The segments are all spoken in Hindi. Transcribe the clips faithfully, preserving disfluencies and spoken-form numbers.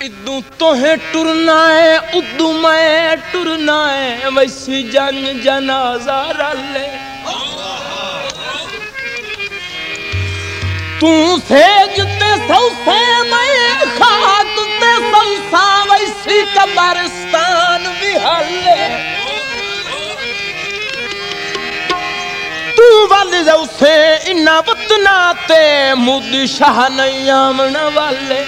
इदू तोहे टुरना है उदू मैं टुरना है वैसी जन जनाजा रले तू सेजते सौसे मैं खाक ते संसा वैसी कब्रिस्तान भी हले तू वाले जौसे इन्ना वतना ते मुद शाह नहीं आमन वाले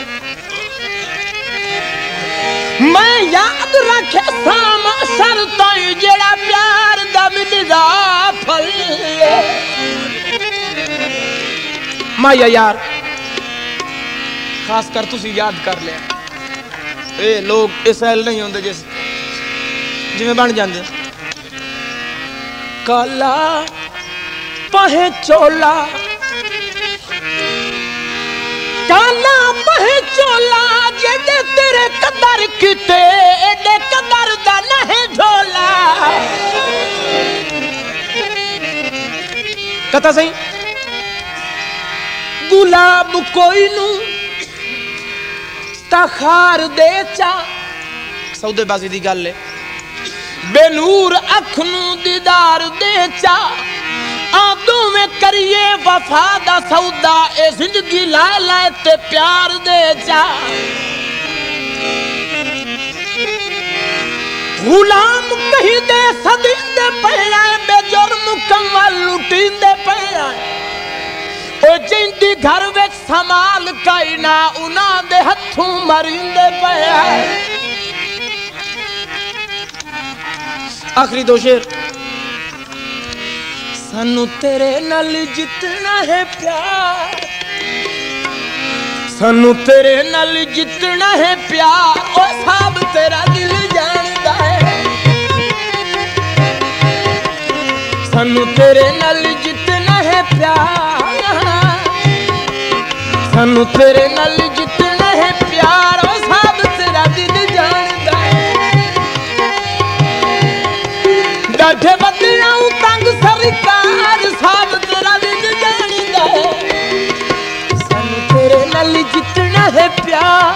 मैं याद रखे साम शर्त जेड़ा प्यार दा मिलदा फल माया यार खास कर तुसी याद कर ले ए लोग इस हल नहीं होंदे जिस जिवें बन जांदे काला पहे चोला काला पहे चोला जेडे तेरे कदर किते एडे कदर दा नहीं ढोला कथा सही गुलाब कोई नू तखार दे चा सौदेबाजी दी गल है बेनूर अख नू दीदार दे चा आदू में करिए वफा दा सौदा ए जिंदगी लाए लाए ते प्यार दे जा गुलाम कहीं दे सदिंदे पड़ा बेजुर्म कमल लुटिंदे पड़ा ओ जिंदी घर विच संभाल कई ना उना दे हथों मरिंदे पड़ा आखिरी दो शेर सानू तेरे नाल जितना है प्यार सानू तेरे नाल जितना है प्यार ओ सब तेरा दिल जानदा है सानू तेरे नाल जितना है प्यार सानू तेरे नाल जितना है प्यार ओ सब तेरा दिल जानदा है डाढे बदनाऊ तंग सरकार सब तेरा दिल जानदा है सानू तेरे नाल जितना है प्यार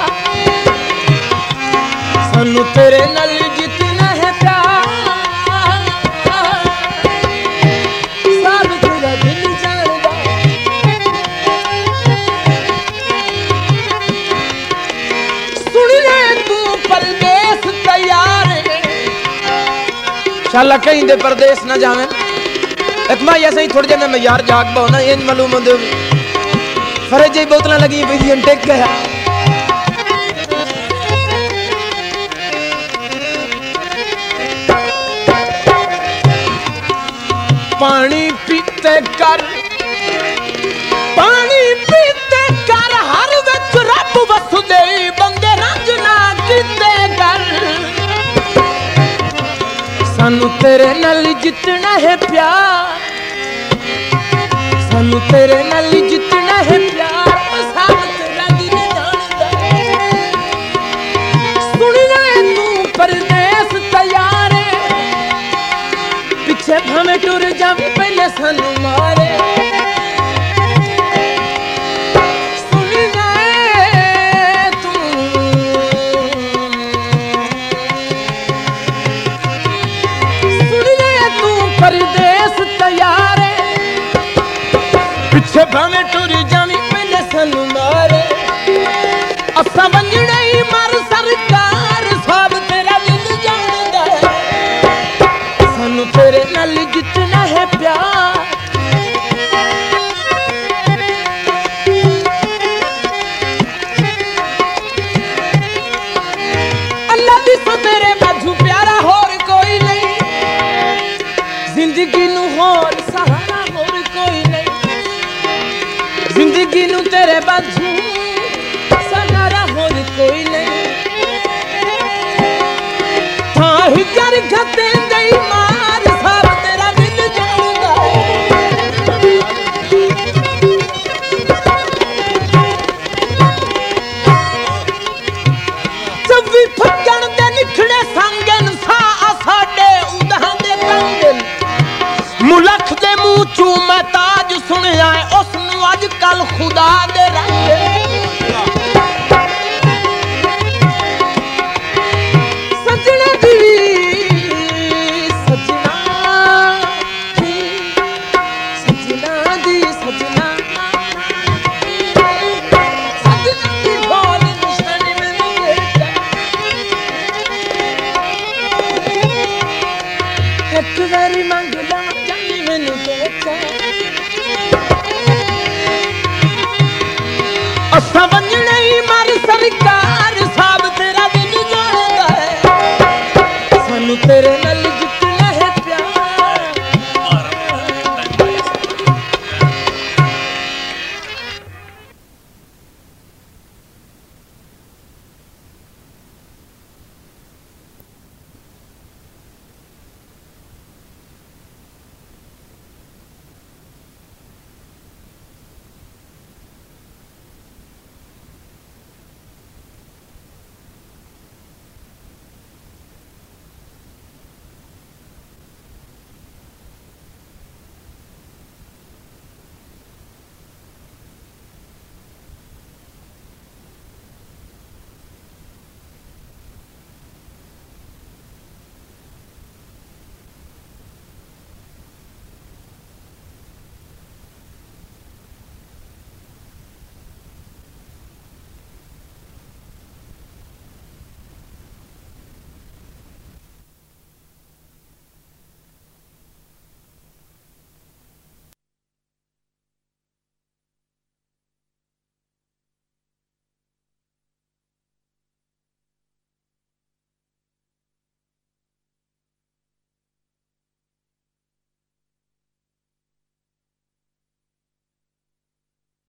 सानू तेरे नाल जितना है प्यार सब तेरा दिल जानदा सुन ले तू परदेस तैयार है शाला कहीं दे परदेस न जावे एक मां ऐसे ही थोड़ी देर में यार जाग पाओ ना ये मालूम होंदे फरेज बोतल लगी हुई टेक गया पानी पीते कर पानी पीते कर हर विच रब वसदे बंदे रंजना कीते कर सानू तेरे नाल जितना है प्यार सानू तेरे नाल जितना है प्यार सब तेरा दिल जानदा है सुन ले तू परदेस तैयार है पीछे भाਵੇਂ टुर जावे पहले सानू मारे परदेस तैयार पिछे भावे टुर जावी पहले सानू मारे असा वंजने ही मर सरकार सब तेरा दिल जानदा है सानू तेरे नाल जितना है प्यार अल्लाह दी सो तेरे बाजू प्यारा होर कोई नहीं जिंदगी नू होर सहारा होर कोई नहीं जिंदगी नू तेरे बाजू सहारा होर कोई नहीं थाही कर गते गई मार सब तेरा दिल जानदा चौबी फक्कण दे निखड़े संगन सा साडे उदां दे कंगन मुलख दे मुंह चू मैं ताज सुनिया उस अज कल खुदा दे रंग